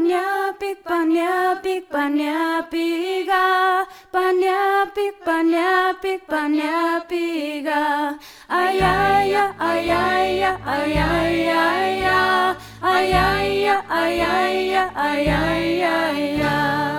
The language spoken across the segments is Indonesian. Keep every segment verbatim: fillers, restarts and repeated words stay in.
Panyapik, panyapik, panyapiga. Panyapik, panyapik, panyapiga. Ayaya, ayaya, ayaya, ayaya, ayaya, ayaya.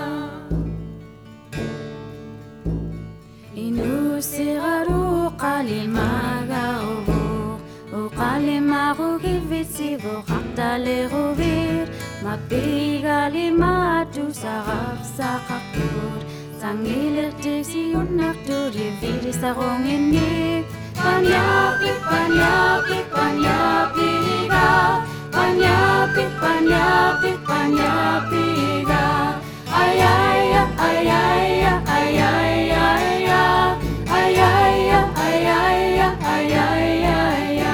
Inusiraru kalimagaru, o kalimaru givisivo kaktaleruvir. Mapigalimatu sarap sa kaktur, sangilir di siunak tu di vidi sarong ini. Panyapik, panyapik, panyapiga. Panyapik, panyapik, panyapiga. Ayaya, ayaya, ayaya, ayaya, ayaya, ayaya.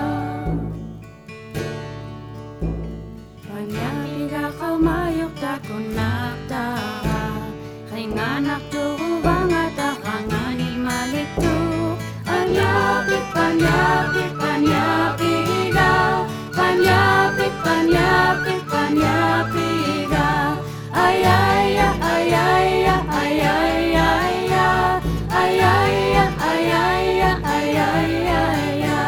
Panyapiga kau mayok takunak tara, ringanak turubang at akangani maliktu. Panyapik, panyapik, panyapiga. Panyapik, panyapik, panyapiga. Ayaya, ayaya, ayaya, ayaya, ayaya, ayaya.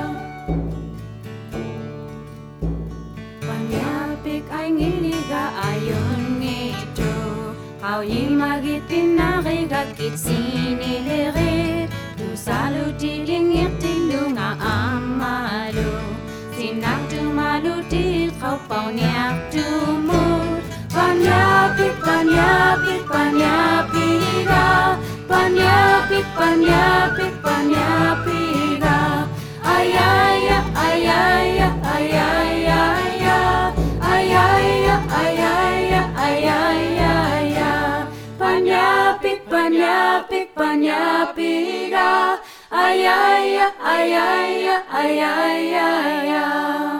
Panyapik ay ngiliga ayon ngito, kau imagit pinarigagit sinilirit. Salo dilingir tilunga amalo, sinak tumalu til kau pau niak tumut. Panyapik, panyapik, panyapiga. Panyapik, panyapik, panyapiga. Ayaya, ayaya, ayaya, ayaya, ayaya, ayaya. Panyapik, panyapik, panyapiga. Ayaya, ayaya, ayaya.